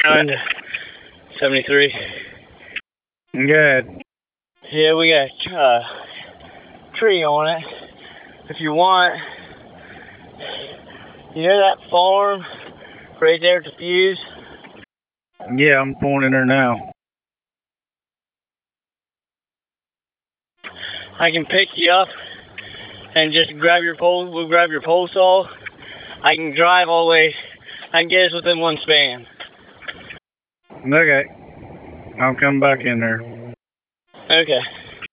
On 73. Good. Yeah, we got a tree on it. If you want, you know that farm right there at the fuse? Yeah, I'm pointing her now. I can pick you up and just grab your pole. We'll grab your pole saw. I can drive all the way. I can get us within one span. Okay. I'll come back in there. Okay.